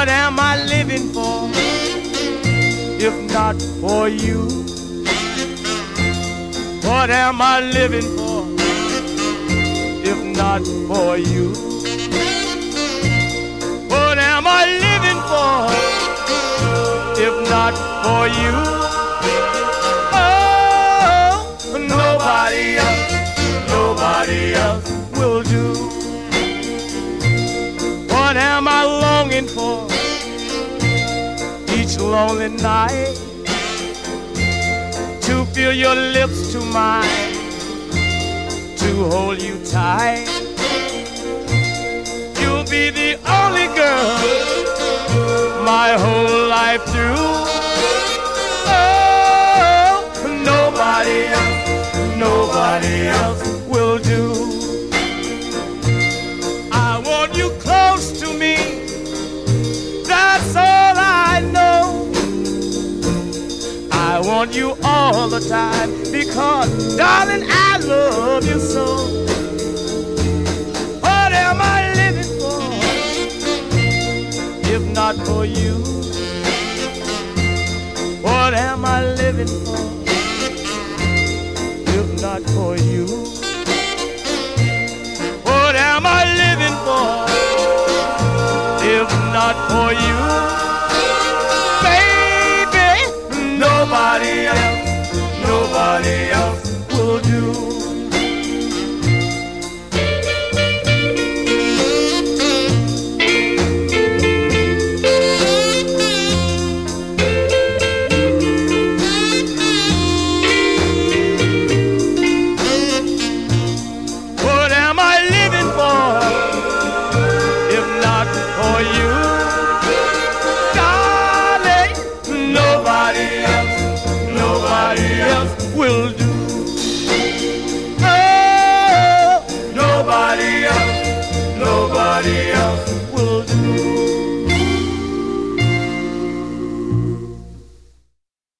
What am I living for if not for you? What am I living for if not for you? What am I living for if not for you? Oh, nobody else will do. What am I longing for each lonely night? To feel your lips to mine, to hold you tight. You'll be the only girl my whole life through. Oh, nobody else will do. I want you close to me, that's all I know. I want you all the time because, darling, I love you so. What am I living for if not for you? What am I living for if not for you? What am I living for if not for you? Baby, nobody else will do. What am I living for if not for you? Darling, nobody else will do. Oh, nobody else will do.